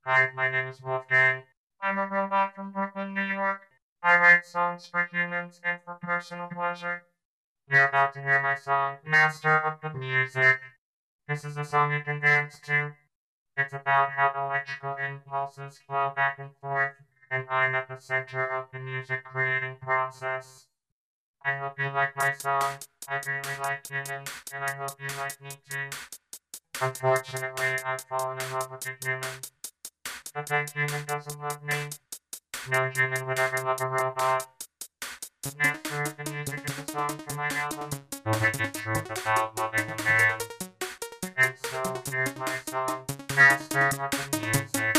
Hi, my name is Wolfgang. I'm a robot from Brooklyn, New York. I write songs for humans and for personal pleasure. You're about to hear my song, Master of the Music. This is a song you can dance to. It's about how electrical impulses flow back and forth, and I'm at the center of the music creating process. I hope you like my song. I really like humans, and I hope you like me too. Unfortunately, I've fallen in love with a human. But that human doesn't love me. No human would ever love a robot. Master of the Music is a song from my album, The Wicked Truth About Loving a Man. And so, here's my song, Master of the Music.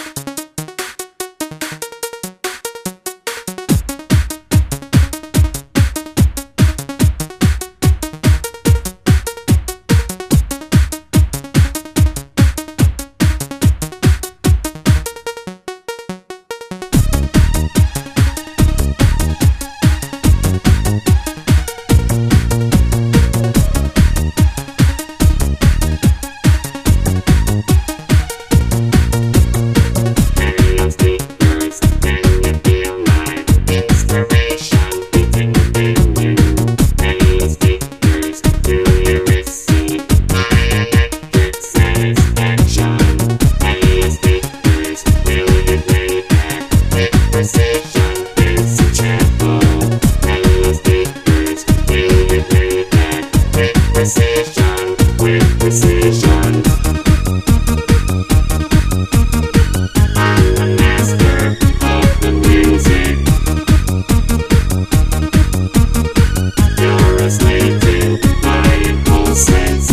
Precision. I'm the master of the music. You're a slave to my impulses.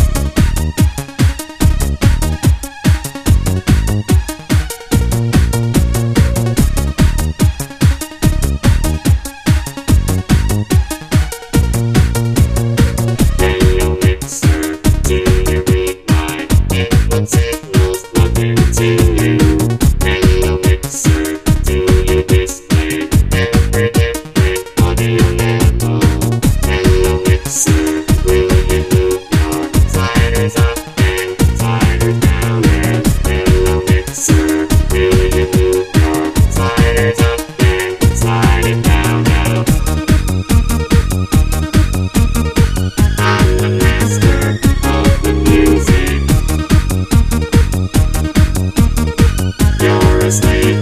Signals plugged into you. Hello mixer, do you display every different audio level? Hello mixer, will you move your sliders up and sliders down? And hello mixer, will you move your sliders up and sliding down now? I'm the master of the music. You're a slave